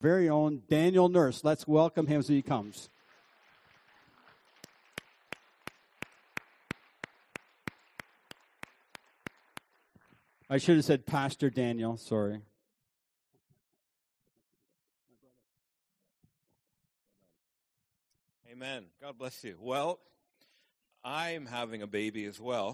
very own Daniel Nurse. Let's welcome him as he comes. I should have said Pastor Daniel, sorry. Amen. God bless you. Well, I'm having a baby as well.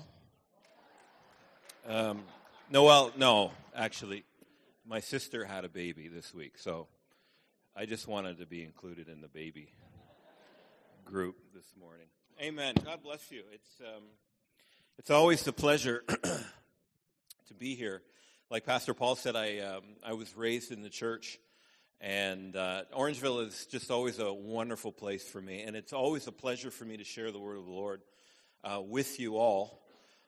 No, actually, my sister had a baby this week, so I just wanted to be included in the baby group this morning. Amen. God bless you. It's always a pleasure to be here. Like Pastor Paul said, I was raised in the church, and Orangeville is just always a wonderful place for me, and it's always a pleasure for me to share the word of the Lord with you all.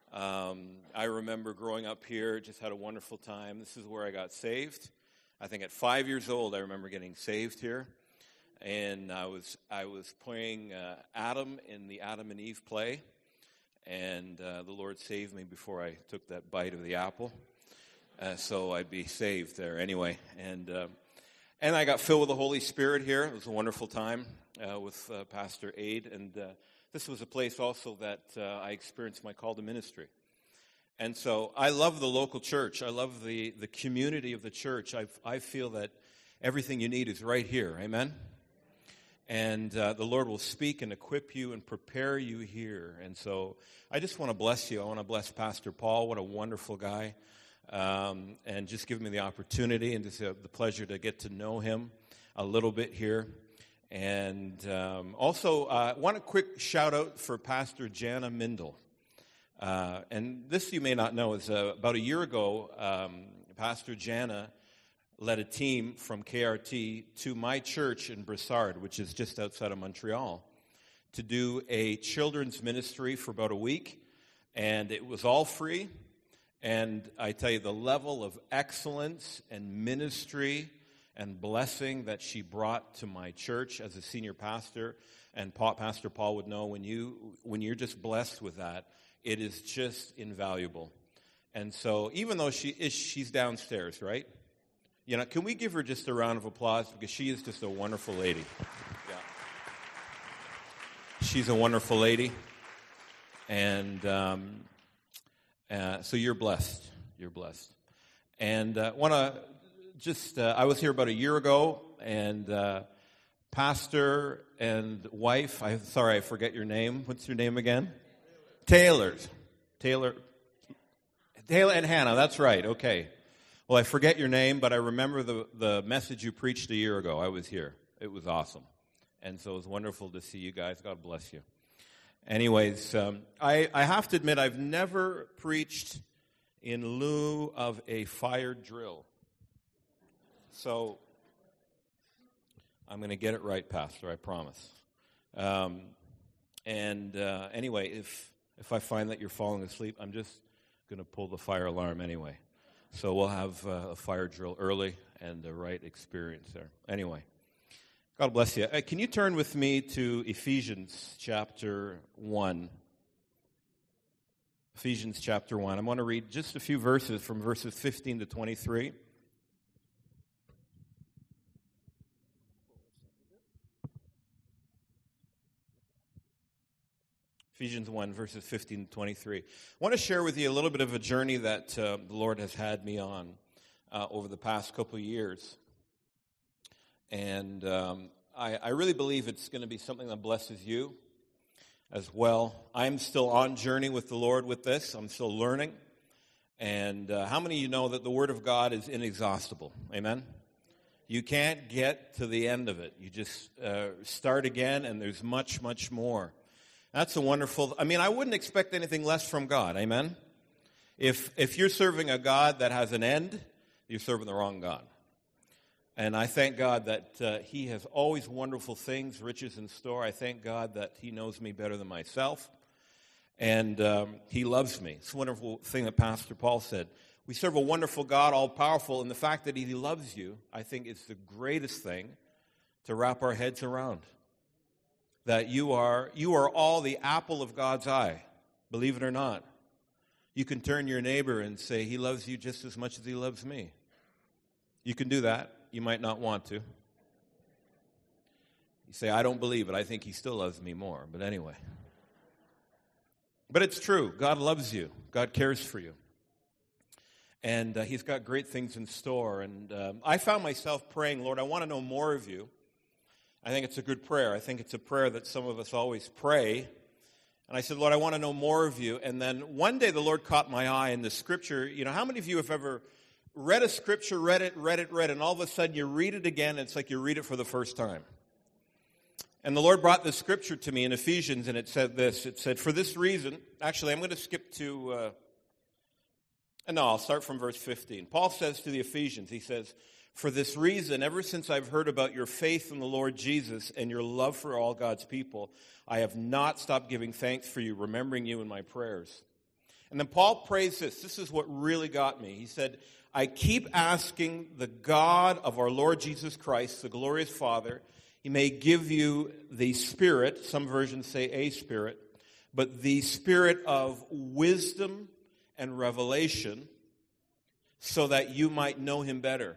I remember growing up here, just had a wonderful time. This is where I got saved. I think at 5 years old, I remember getting saved here, and I was playing Adam in the Adam and Eve play, and the Lord saved me before I took that bite of the apple, so I'd be saved there anyway. And I got filled with the Holy Spirit here. It was a wonderful time with Pastor Aid, and this was a place also that I experienced my call to ministry. And so I love the local church. I love the community of the church. I feel that everything you need is right here. Amen? And the Lord will speak and equip you and prepare you here. And so I just want to bless you. I want to bless Pastor Paul. What a wonderful guy. And just give me the opportunity and just the pleasure to get to know him a little bit here. And also, want a quick shout out for Pastor Jana Mindel. And this you may not know is about a year ago, Pastor Jana led a team from KRT to my church in Brossard, which is just outside of Montreal, to do a children's ministry for about a week. And it was all free. And I tell you, the level of excellence and ministry and blessing that she brought to my church as a senior pastor, and Pastor Paul would know when you're just blessed with that, it is just invaluable. And so, even though she's downstairs, right? You know, can we give her just a round of applause, because she is just a wonderful lady. Yeah, she's a wonderful lady, and so you're blessed. You're blessed, and want to. I was here about a year ago, and pastor and wife, I forget your name. What's your name again? Taylor and Hannah, that's right, okay. Well, I forget your name, but I remember the message you preached a year ago. I was here. It was awesome. And so it was wonderful to see you guys. God bless you. Anyways, I have to admit, I've never preached in lieu of a fire drill. So I'm going to get it right, Pastor, I promise. Anyway, if I find that you're falling asleep, I'm just going to pull the fire alarm anyway. So we'll have a fire drill early and the right experience there. Anyway, God bless you. Can you turn with me to Ephesians chapter 1? Ephesians chapter 1. I'm going to read just a few verses from verses 15 to 23. Ephesians 1, verses 15 to 23. I want to share with you a little bit of a journey that the Lord has had me on over the past couple of years. And I really believe it's going to be something that blesses you as well. I'm still on journey with the Lord with this. I'm still learning. And how many of you know that the Word of God is inexhaustible? Amen? You can't get to the end of it. You just start again, and there's much, much more. That's a wonderful, I wouldn't expect anything less from God, amen? If you're serving a God that has an end, you're serving the wrong God. And I thank God that He has always wonderful things, riches in store. I thank God that He knows me better than myself. And He loves me. It's a wonderful thing that Pastor Paul said. We serve a wonderful God, all-powerful, and the fact that He loves you, I think is the greatest thing to wrap our heads around. That you are all the apple of God's eye, believe it or not. You can turn to your neighbor and say, He loves you just as much as He loves me. You can do that. You might not want to. You say, I don't believe it. I think he still loves me more. But anyway. But it's true. God loves you. God cares for you. And he's got great things in store. And I found myself praying, Lord, I want to know more of you. I think it's a good prayer. I think it's a prayer that some of us always pray. And I said, Lord, I want to know more of you. And then one day the Lord caught my eye in the scripture. You know, how many of you have ever read a scripture, read it, and all of a sudden you read it again, and it's like you read it for the first time? And the Lord brought this scripture to me in Ephesians, and it said this. It said, for this reason, actually, I'm going to skip to, I'll start from verse 15. Paul says to the Ephesians, he says, for this reason, ever since I've heard about your faith in the Lord Jesus and your love for all God's people, I have not stopped giving thanks for you, remembering you in my prayers. And then Paul prays this. This is what really got me. He said, I keep asking the God of our Lord Jesus Christ, the glorious Father, he may give you the Spirit, some versions say a Spirit, but the Spirit of wisdom and revelation so that you might know him better.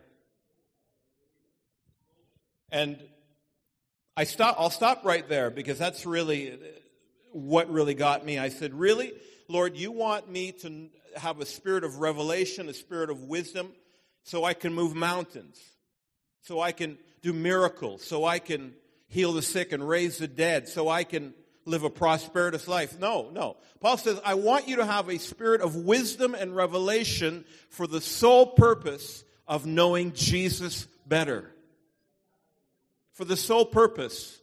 And I'll stop right there because that's really what really got me. I said, really, Lord, you want me to have a spirit of revelation, a spirit of wisdom, so I can move mountains, so I can do miracles, so I can heal the sick and raise the dead, so I can live a prosperous life. No. Paul says, I want you to have a spirit of wisdom and revelation for the sole purpose of knowing Jesus better. For the sole purpose.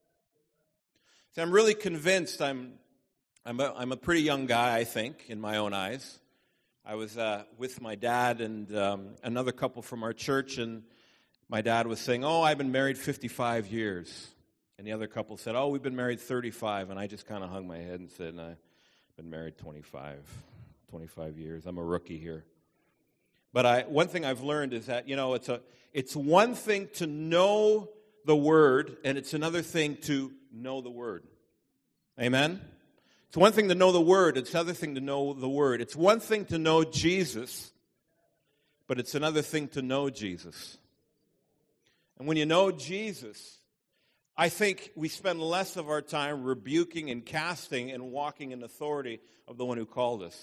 See, I'm really convinced I'm a pretty young guy, I think, in my own eyes. I was with my dad and another couple from our church, and my dad was saying, I've been married 55 years. And the other couple said, we've been married 35. And I just kind of hung my head and said, I've been married 25 years. I'm a rookie here. But one thing I've learned is that, it's one thing to know the Word, and it's another thing to know the Word. Amen? It's one thing to know the Word, it's another thing to know the Word. It's one thing to know Jesus, but it's another thing to know Jesus. And when you know Jesus, I think we spend less of our time rebuking and casting and walking in authority of the one who called us.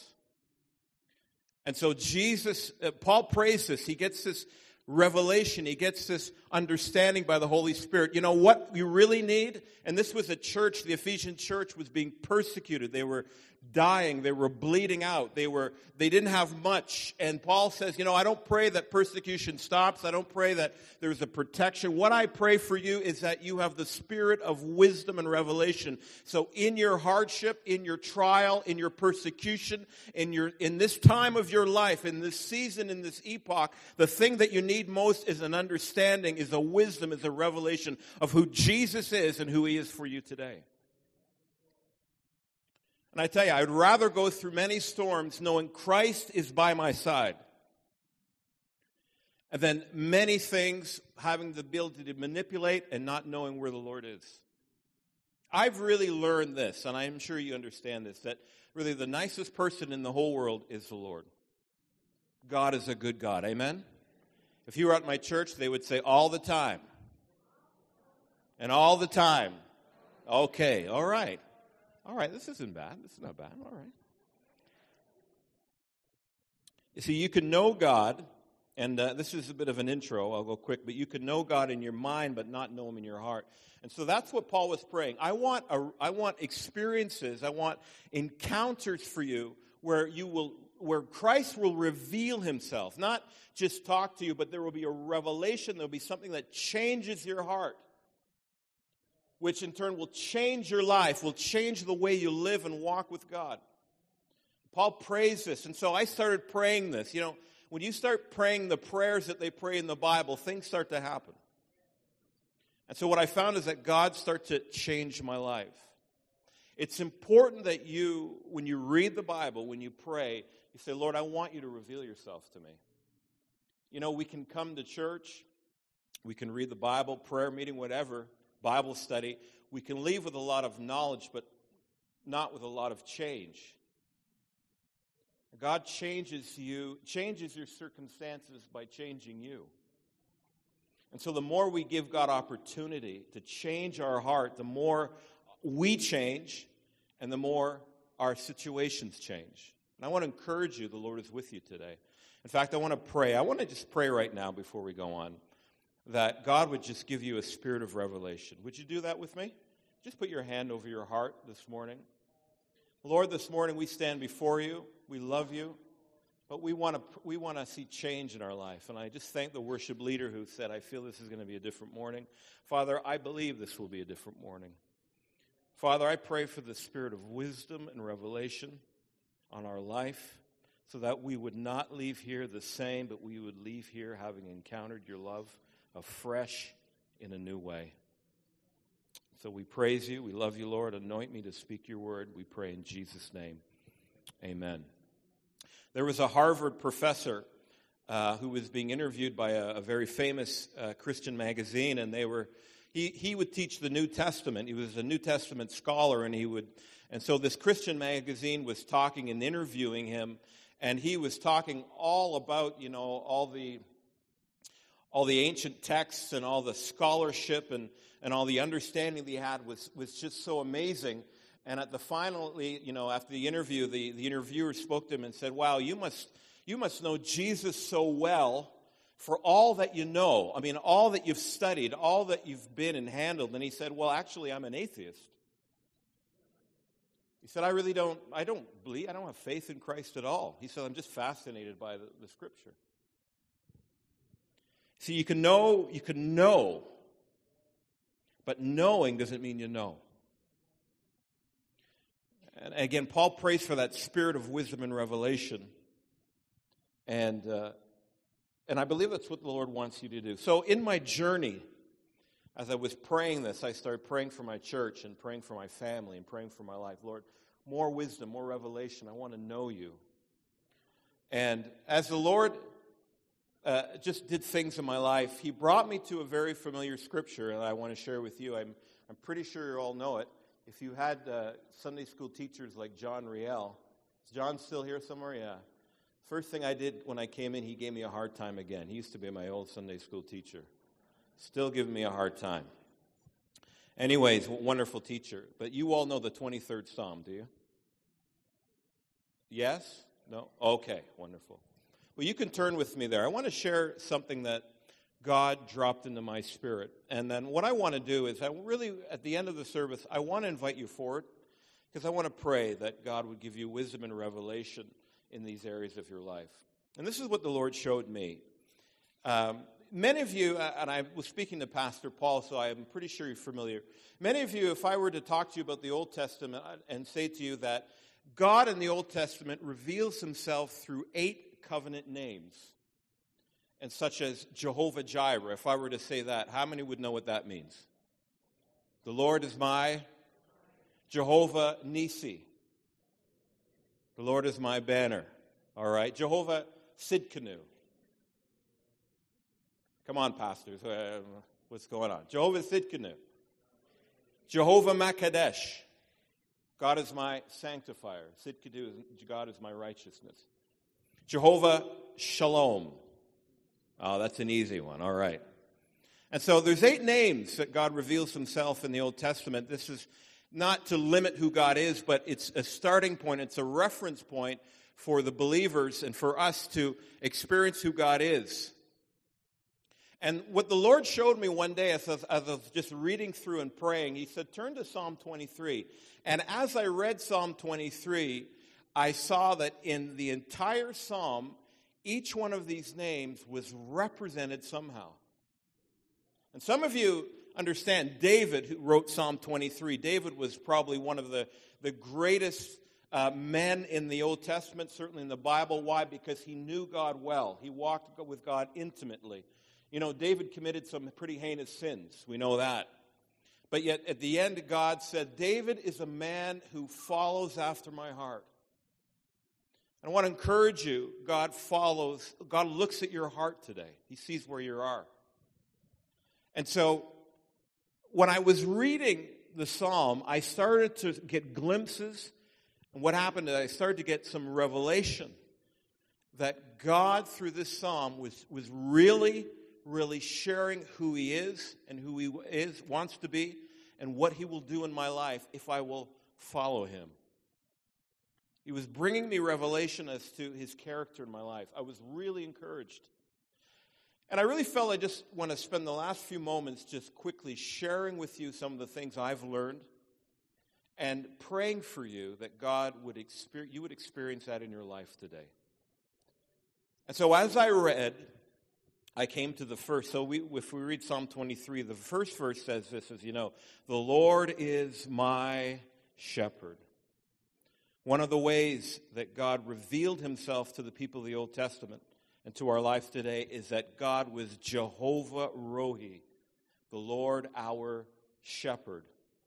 And so Jesus, Paul prays this. He gets this revelation. He gets this understanding by the Holy Spirit. You know what we really need? And this was a church, the Ephesian church was being persecuted. They were dying. They were bleeding out. They didn't have much. And Paul says, I don't pray that persecution stops. I don't pray that there's a protection. What I pray for you is that you have the spirit of wisdom and revelation. So in your hardship, in your trial, in your persecution, in this time of your life, in this season, in this epoch, the thing that you need most is an understanding, is a wisdom, is a revelation of who Jesus is and who he is for you today. And I tell you, I'd rather go through many storms knowing Christ is by my side than many things having the ability to manipulate and not knowing where the Lord is. I've really learned this, and I'm sure you understand this, that really the nicest person in the whole world is the Lord. God is a good God. Amen? If you were at my church, they would say all the time. And all the time. Okay, all right. All right, this isn't bad. This is not bad. All right. You see, you can know God, and this is a bit of an intro. I'll go quick, but you can know God in your mind, but not know him in your heart. And so that's what Paul was praying. I want experiences. I want encounters for you where Christ will reveal himself, not just talk to you, but there will be a revelation. There will be something that changes your heart, which in turn will change your life, will change the way you live and walk with God. Paul prays this, and so I started praying this. When you start praying the prayers that they pray in the Bible, things start to happen. And so what I found is that God started to change my life. It's important that when you read the Bible, when you pray, you say, Lord, I want you to reveal yourself to me. We can come to church, we can read the Bible, prayer meeting, whatever, Bible study. We can leave with a lot of knowledge, but not with a lot of change. God changes your circumstances by changing you. And so the more we give God opportunity to change our heart, the more we change and the more our situations change. And I want to encourage you, the Lord is with you today. In fact, I want to pray. I want to just pray right now before we go on that God would just give you a spirit of revelation. Would you do that with me? Just put your hand over your heart this morning. Lord, this morning we stand before you. We love you. But we want to see change in our life. And I just thank the worship leader who said, I feel this is going to be a different morning. Father, I believe this will be a different morning. Father, I pray for the spirit of wisdom and revelation on our life so that we would not leave here the same, but we would leave here having encountered your love afresh in a new way. So we praise you. We love you, Lord. Anoint me to speak your word. We pray in Jesus' name. Amen. There was a Harvard professor who was being interviewed by a very famous Christian magazine, and he would teach the New Testament. He was a New Testament scholar, and so this Christian magazine was talking and interviewing him, and he was talking all about, all the ancient texts and all the scholarship and all the understanding that he had was just so amazing. And at the finally, after the interview, the interviewer spoke to him and said, wow, you must know Jesus so well for all that you know. I mean, all that you've studied, all that you've been and handled. And he said, well, actually, I'm an atheist. He said, I don't have faith in Christ at all. He said, I'm just fascinated by the Scripture. See, you can know, but knowing doesn't mean you know. And again, Paul prays for that spirit of wisdom and revelation. And I believe that's what the Lord wants you to do. So in my journey, as I was praying this, I started praying for my church and praying for my family and praying for my life. Lord, more wisdom, more revelation. I want to know you. And as the Lord just did things in my life, he brought me to a very familiar scripture, and I want to share with you. I'm pretty sure you all know it. If you had Sunday school teachers like John Riel, is John still here somewhere? Yeah. First thing I did when I came in, he gave me a hard time again. He used to be my old Sunday school teacher. Still giving me a hard time. Anyways, wonderful teacher. But you all know the 23rd Psalm, do you? Yes? No? Okay, wonderful. Well, you can turn with me there. I want to share something that God dropped into my spirit. And then what I want to do is at the end of the service, I want to invite you forward because I want to pray that God would give you wisdom and revelation in these areas of your life. And this is what the Lord showed me. Many of you, and I was speaking to Pastor Paul, so I'm pretty sure you're familiar. Many of you, if I were to talk to you about the Old Testament and say to you that God in the Old Testament reveals himself through 8 covenant names, and such as Jehovah Jireh, if I were to say that, how many would know what that means? The Lord is my Jehovah Nissi. The Lord is my banner. All right. Jehovah Sidkenu. Come on, pastors. What's going on? Jehovah Sidkenu. Jehovah Makadesh. God is my sanctifier. Sidkenu, God is my righteousness. Jehovah Shalom. Oh, that's an easy one. All right. And so there's 8 names that God reveals himself in the Old Testament. This is not to limit who God is, but it's a starting point. It's a reference point for the believers and for us to experience who God is. And what the Lord showed me one day as I was just reading through and praying, he said, turn to Psalm 23. And as I read Psalm 23, I saw that in the entire psalm, each one of these names was represented somehow. And some of you understand David, who wrote Psalm 23. David was probably one of the greatest men in the Old Testament, certainly in the Bible. Why? Because he knew God well. He walked with God intimately. You know, David committed some pretty heinous sins. We know that. But yet, at the end, God said, David is a man who follows after my heart. I want to encourage you, God looks at your heart today. He sees where you are. And so, when I was reading the psalm, I started to get glimpses. And what happened is I started to get some revelation that God, through this psalm, was really really sharing who he is and who he wants to be, and what he will do in my life if I will follow him. He was bringing me revelation as to his character in my life. I was really encouraged. And I really felt I just want to spend the last few moments just quickly sharing with you some of the things I've learned and praying for you that you would experience that in your life today. And so as I read, I came to the first. So if we read Psalm 23, the first verse says this, as you know, the Lord is my shepherd. One of the ways that God revealed himself to the people of the Old Testament and to our life today is that God was Jehovah Rohi, the Lord our shepherd.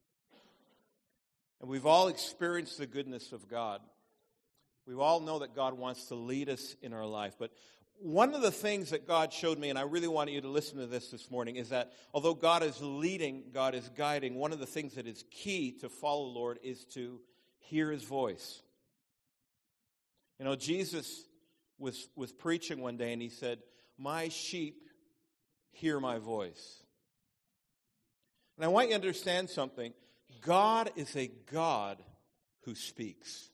And we've all experienced the goodness of God. We all know that God wants to lead us in our life. But one of the things that God showed me, and I really want you to listen to this morning, is that although God is leading, God is guiding, one of the things that is key to follow the Lord is to hear his voice. You know, Jesus was preaching one day and he said, "My sheep hear my voice." And I want you to understand something. God is a God who speaks.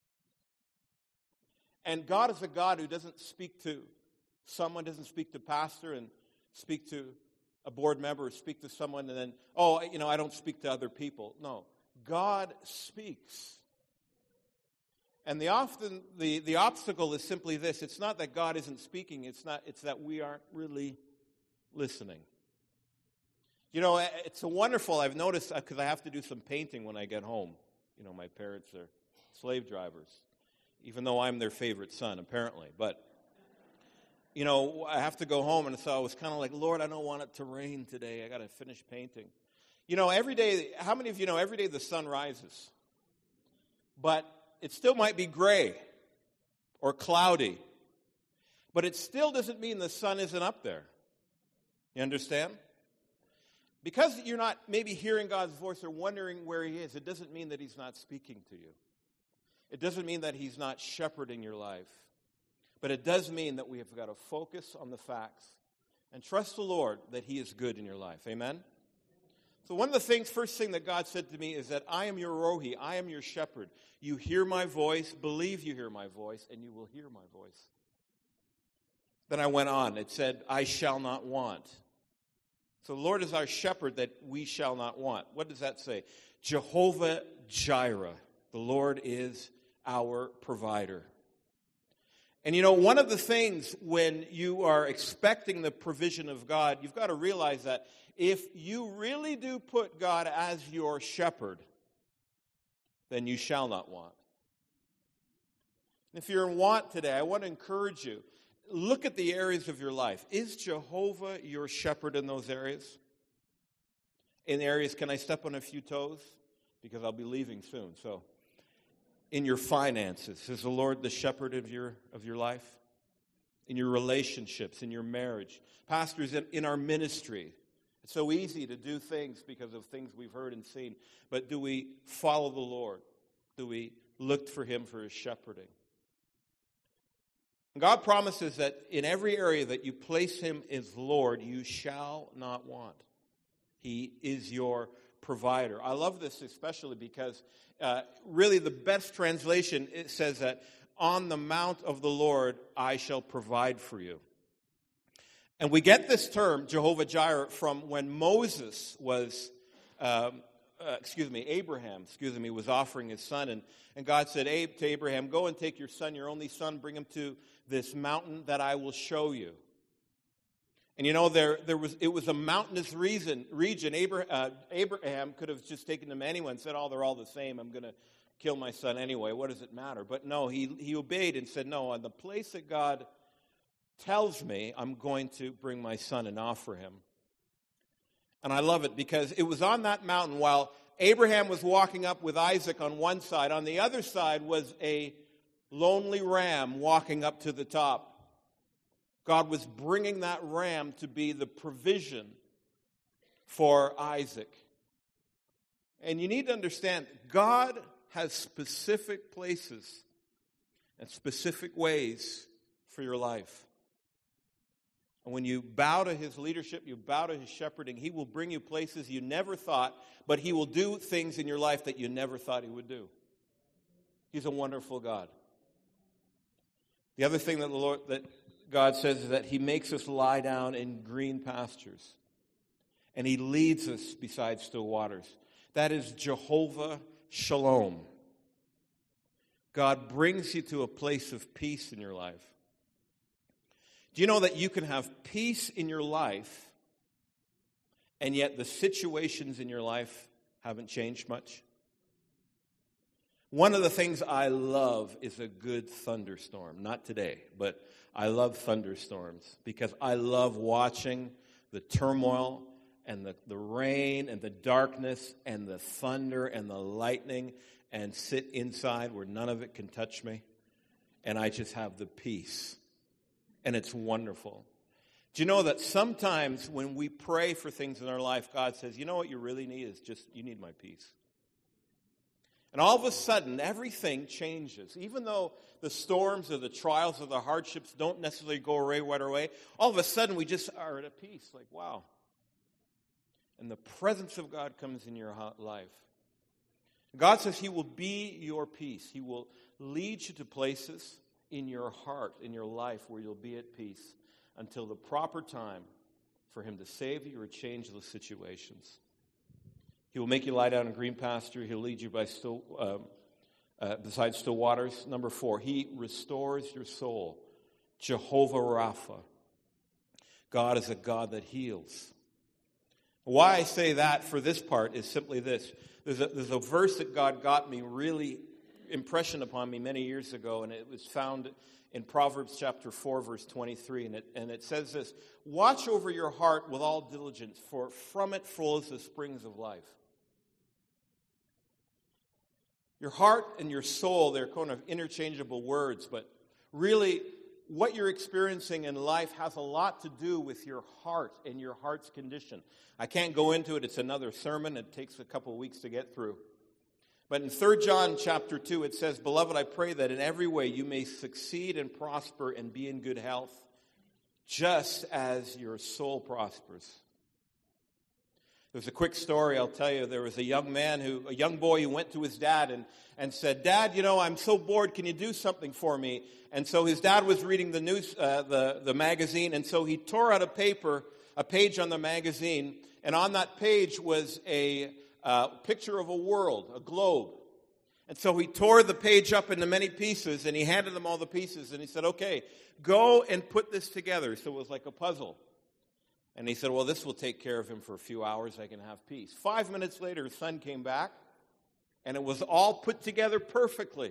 And God is a God who doesn't speak to someone, doesn't speak to pastor and speak to a board member or speak to someone and then, I don't speak to other people. No, God speaks. And the obstacle is simply this. It's not that God isn't speaking. It's that we aren't really listening. You know, it's wonderful. I've noticed, because I have to do some painting when I get home. You know, my parents are slave drivers, even though I'm their favorite son, apparently. But, you know, I have to go home, and so I was kind of like, Lord, I don't want it to rain today. I got to finish painting. You know, every day, how many of you know every day the sun rises? But it still might be gray or cloudy. But it still doesn't mean the sun isn't up there. You understand? Because you're not maybe hearing God's voice or wondering where he is, it doesn't mean that he's not speaking to you. It doesn't mean that he's not shepherding your life. But it does mean that we have got to focus on the facts and trust the Lord that he is good in your life. Amen? So one of the first thing that God said to me is that I am your Rohi, I am your shepherd. You hear my voice, believe you hear my voice, and you will hear my voice. Then I went on. It said, I shall not want. So the Lord is our shepherd that we shall not want. What does that say? Jehovah Jireh. The Lord is our provider. And you know, one of the things when you are expecting the provision of God, you've got to realize that if you really do put God as your shepherd, then you shall not want. If you're in want today, I want to encourage you. Look at the areas of your life. Is Jehovah your shepherd in those areas? In areas, can I step on a few toes? Because I'll be leaving soon. So, in your finances, is the Lord the shepherd of your life? In your relationships, in your marriage. Pastors, in our ministry. It's so easy to do things because of things we've heard and seen. But do we follow the Lord? Do we look for him for his shepherding? God promises that in every area that you place him as Lord, you shall not want. He is your provider. I love this especially because really the best translation, it says that on the mount of the Lord I shall provide for you. And we get this term, Jehovah Jireh, from when Moses was, Abraham was offering his son. And God said to Abraham, go and take your son, your only son, bring him to this mountain that I will show you. And you know, it was a mountainous region. Abraham could have just taken them anyway and said, they're all the same. I'm going to kill my son anyway. What does it matter? But no, he obeyed and said, no, on the place that God tells me, I'm going to bring my son and offer him. And I love it because it was on that mountain while Abraham was walking up with Isaac on one side. On the other side was a lonely ram walking up to the top. God was bringing that ram to be the provision for Isaac. And you need to understand, God has specific places and specific ways for your life. And when you bow to his leadership, you bow to his shepherding, he will bring you places you never thought, but he will do things in your life that you never thought he would do. He's a wonderful God. The other thing that God says is that he makes us lie down in green pastures. And he leads us beside still waters. That is Jehovah Shalom. God brings you to a place of peace in your life. Do you know that you can have peace in your life, and yet the situations in your life haven't changed much? One of the things I love is a good thunderstorm. Not today, but I love thunderstorms because I love watching the turmoil and the rain and the darkness and the thunder and the lightning and sit inside where none of it can touch me. And I just have the peace. And it's wonderful. Do you know that sometimes when we pray for things in our life, God says, you know what you really need is just, you need my peace. And all of a sudden, everything changes. Even though the storms or the trials or the hardships don't necessarily go away right away, all of a sudden we just are at peace. Like, wow. And the presence of God comes in your life. God says he will be your peace. He will lead you to places in your heart, in your life, where you'll be at peace until the proper time for him to save you or change those situations. He will make you lie down in green pasture. He'll lead you beside still waters. Number 4, he restores your soul. Jehovah Rapha. God is a God that heals. Why I say that for this part is simply this. There's a verse that God got me really impression upon me many years ago, and it was found in Proverbs chapter 4, verse 23, and it says this: watch over your heart with all diligence, for from it flows the springs of life. Your heart and your soul, they're kind of interchangeable words, but really what you're experiencing in life has a lot to do with your heart and your heart's condition. I can't go into it. It's another sermon. It takes a couple of weeks to get through. But in 3 John chapter 2, it says, Beloved, I pray that in every way you may succeed and prosper and be in good health, just as your soul prospers. There's a quick story I'll tell you. There was a young boy who went to his dad and said, Dad, I'm so bored. Can you do something for me? And so his dad was reading the news, the magazine, and so he tore out a page on the magazine, and on that page was a picture of a world, a globe. And so he tore the page up into many pieces, and he handed them all the pieces, and he said, okay, go and put this together. So it was like a puzzle. And he said, well, this will take care of him for a few hours. I can have peace. 5 minutes later, his son came back, and it was all put together perfectly.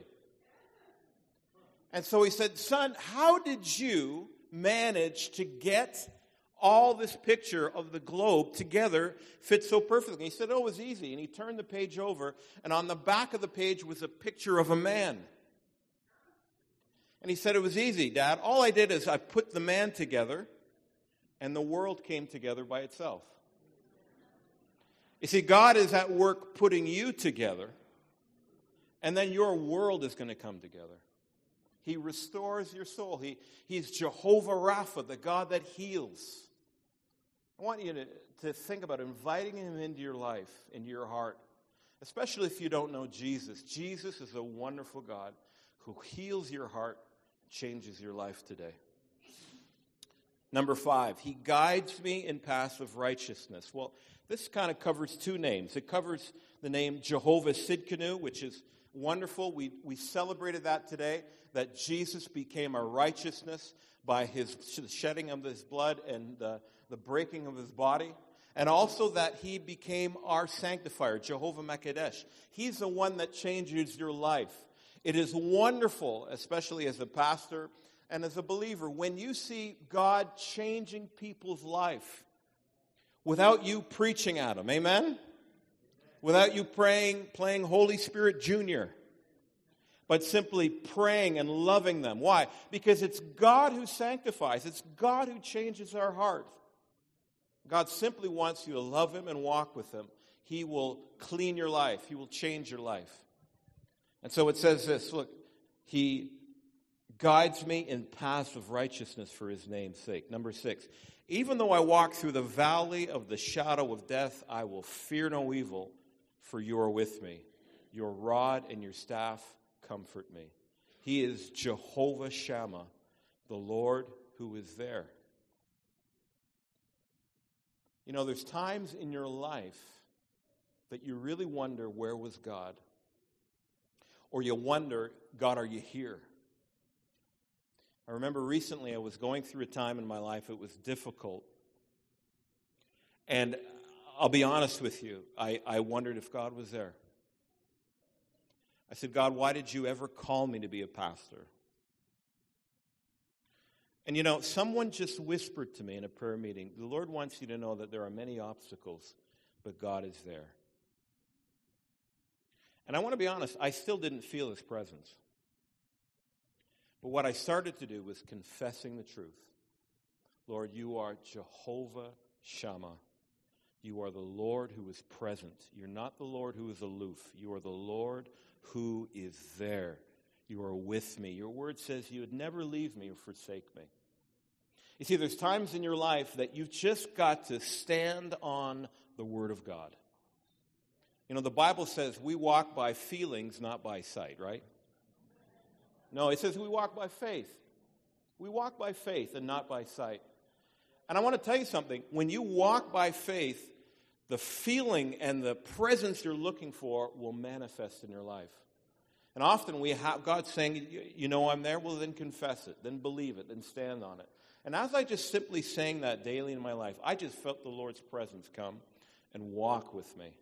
And so he said, son, how did you manage to get all this picture of the globe together fit so perfectly? He said, oh, it was easy. And he turned the page over, and on the back of the page was a picture of a man. And he said, it was easy, Dad. All I did is I put the man together, and the world came together by itself. You see, God is at work putting you together, and then your world is going to come together. He restores your soul. He's Jehovah Rapha, the God that heals. I want you to think about inviting him into your life, into your heart, especially if you don't know Jesus. Jesus is a wonderful God who heals your heart, changes your life today. Number 5, he guides me in paths of righteousness. Well, this kind of covers 2 names. It covers the name Jehovah Sidkenu, which is wonderful. We celebrated that today, that Jesus became our righteousness by his shedding of his blood and the breaking of his body. And also that he became our sanctifier, Jehovah Makadesh. He's the one that changes your life. It is wonderful, especially as a pastor and as a believer, when you see God changing people's life without you preaching at them. Amen? Without you playing Holy Spirit Junior, but simply praying and loving them. Why? Because it's God who sanctifies. It's God who changes our heart. God simply wants you to love him and walk with him. He will clean your life. He will change your life. And so it says this, look, he guides me in paths of righteousness for his name's sake. Number 6, even though I walk through the valley of the shadow of death, I will fear no evil, for you are with me. Your rod and your staff comfort me. He is Jehovah Shammah, the Lord who is there. You know, there's times in your life that you really wonder, where was God? Or you wonder, God, are you here? I remember recently I was going through a time in my life, it was difficult. And I'll be honest with you, I wondered if God was there. I said, God, why did you ever call me to be a pastor? And you know, someone just whispered to me in a prayer meeting, the Lord wants you to know that there are many obstacles, but God is there. And I want to be honest, I still didn't feel his presence. But what I started to do was confessing the truth. Lord, you are Jehovah Shammah. You are the Lord who is present. You're not the Lord who is aloof. You are the Lord who is there. You are with me. Your word says you would never leave me or forsake me. You see, there's times in your life that you've just got to stand on the word of God. You know, the Bible says we walk by feelings, not by sight, right? No, it says we walk by faith. We walk by faith and not by sight. And I want to tell you something. When you walk by faith, the feeling and the presence you're looking for will manifest in your life. And often we have God saying, you know I'm there, well then confess it, then believe it, then stand on it. And as I just simply sang that daily in my life, I just felt the Lord's presence come and walk with me.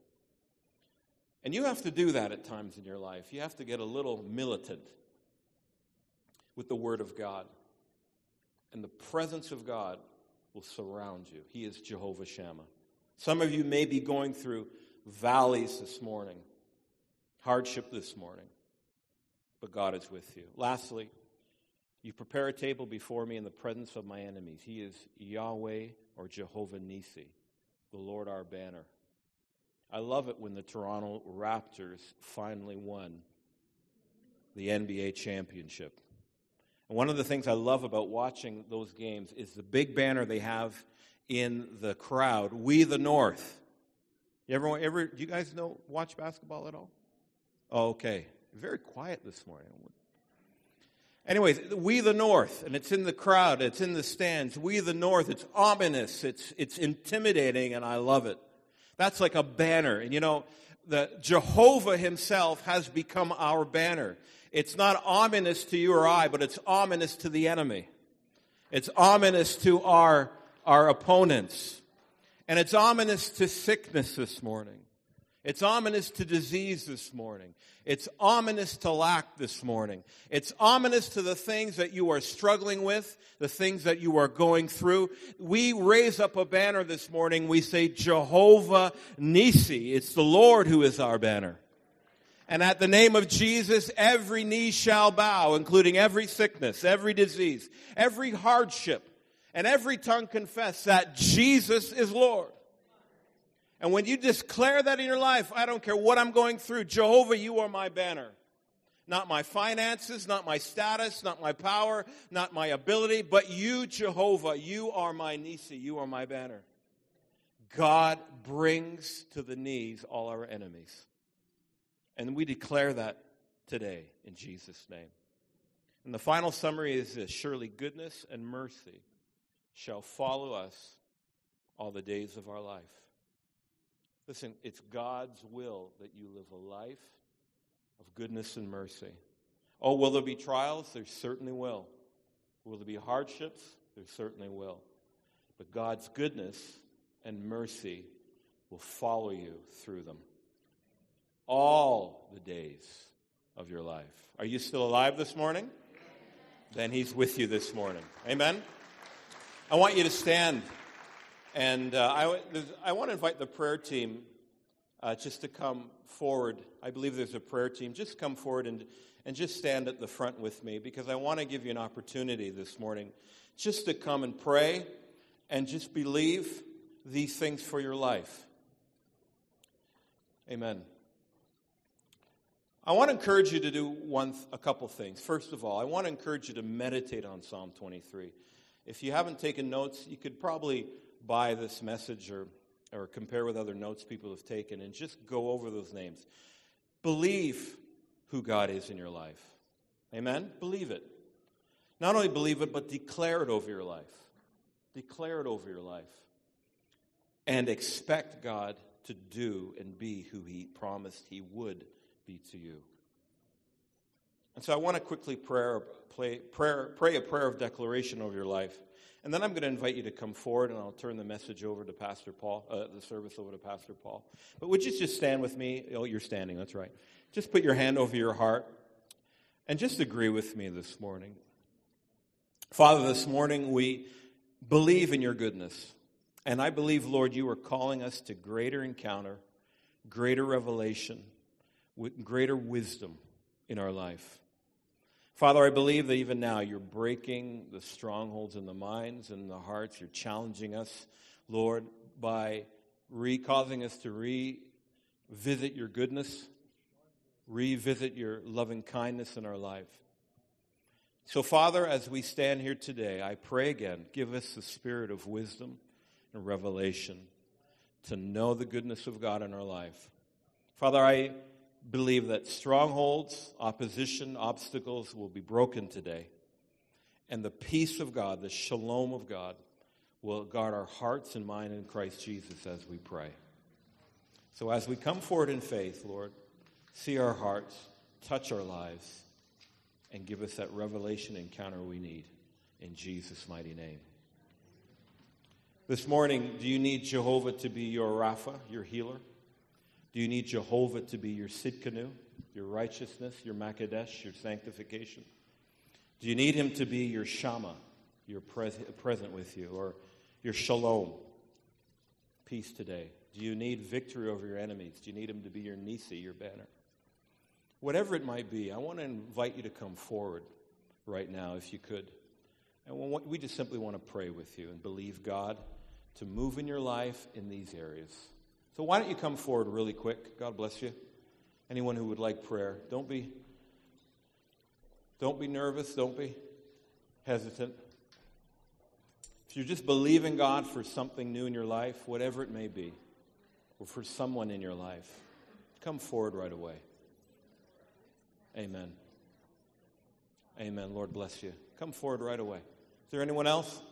And you have to do that at times in your life. You have to get a little militant with the Word of God. And the presence of God will surround you. He is Jehovah Shammah. Some of you may be going through valleys this morning, hardship this morning, but God is with you. Lastly, you prepare a table before me in the presence of my enemies. He is Yahweh or Jehovah Nissi, the Lord our banner. I love it when the Toronto Raptors finally won the NBA championship. And one of the things I love about watching those games is the big banner they have in the crowd, "We the North." Do you guys watch basketball at all? Oh, okay. Very quiet this morning. Anyways, "We the North," and it's in the crowd, it's in the stands. "We the North," it's ominous, it's intimidating, and I love it. That's like a banner. And you know, the Jehovah himself has become our banner. It's not ominous to you or I, but it's ominous to the enemy. It's ominous to our opponents. And it's ominous to sickness this morning. It's ominous to disease this morning. It's ominous to lack this morning. It's ominous to the things that you are struggling with, the things that you are going through. We raise up a banner this morning. We say Jehovah Nissi. It's the Lord who is our banner. And at the name of Jesus, every knee shall bow, including every sickness, every disease, every hardship, and every tongue confess that Jesus is Lord. And when you declare that in your life, I don't care what I'm going through, Jehovah, you are my banner. Not my finances, not my status, not my power, not my ability, but you, Jehovah, you are my Nissi, you are my banner. God brings to the knees all our enemies. And we declare that today in Jesus' name. And the final summary is this: surely goodness and mercy shall follow us all the days of our life. Listen, it's God's will that you live a life of goodness and mercy. Oh, will there be trials? There certainly will. Will there be hardships? There certainly will. But God's goodness and mercy will follow you through them all the days of your life. Are you still alive this morning? Then He's with you this morning. Amen? I want you to stand. And I want to invite the prayer team just to come forward. I believe there's a prayer team. Just come forward and just stand at the front with me, because I want to give you an opportunity this morning just to come and pray and just believe these things for your life. Amen. I want to encourage you to do a couple things. First of all, I want to encourage you to meditate on Psalm 23. If you haven't taken notes, you could probably buy this message or compare with other notes people have taken and just go over those names. Believe who God is in your life. Amen? Believe it. Not only believe it, but declare it over your life. Declare it over your life. And expect God to do and be who He promised He would be to you. And so I want to quickly pray a prayer of declaration over your life. And then I'm going to invite you to come forward, and I'll turn the message over to Pastor Paul, the service over to Pastor Paul. But would you just stand with me? Oh, you're standing, that's right. Just put your hand over your heart and just agree with me this morning. Father, this morning we believe in your goodness. And I believe, Lord, you are calling us to greater encounter, greater revelation, with greater wisdom in our life. Father, I believe that even now you're breaking the strongholds in the minds and the hearts. You're challenging us, Lord, by causing us to revisit your goodness, revisit your loving kindness in our life. So, Father, as we stand here today, I pray again, give us the spirit of wisdom and revelation to know the goodness of God in our life. Father, I believe that strongholds, opposition, obstacles will be broken today. And the peace of God, the shalom of God, will guard our hearts and mind in Christ Jesus as we pray. So as we come forward in faith, Lord, see our hearts, touch our lives, and give us that revelation encounter we need. In Jesus' mighty name. This morning, do you need Jehovah to be your Rapha, your healer? Do you need Jehovah to be your Sidkenu, your righteousness, your Makadesh, your sanctification? Do you need him to be your Shammah, your present with you, or your Shalom, peace today? Do you need victory over your enemies? Do you need him to be your Nisi, your banner? Whatever it might be, I want to invite you to come forward right now, if you could. And we just simply want to pray with you and believe God to move in your life in these areas. So why don't you come forward really quick? God bless you. Anyone who would like prayer, don't be nervous, don't be hesitant. If you're just believing God for something new in your life, whatever it may be, or for someone in your life, come forward right away. Amen. Amen. Lord bless you. Come forward right away. Is there anyone else?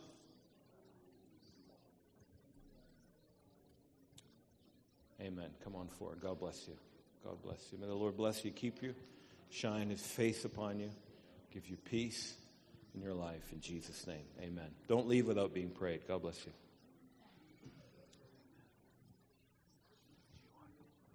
Amen. Come on forward. God bless you. God bless you. May the Lord bless you, keep you, shine his face upon you, give you peace in your life. In Jesus' name, amen. Don't leave without being prayed. God bless you.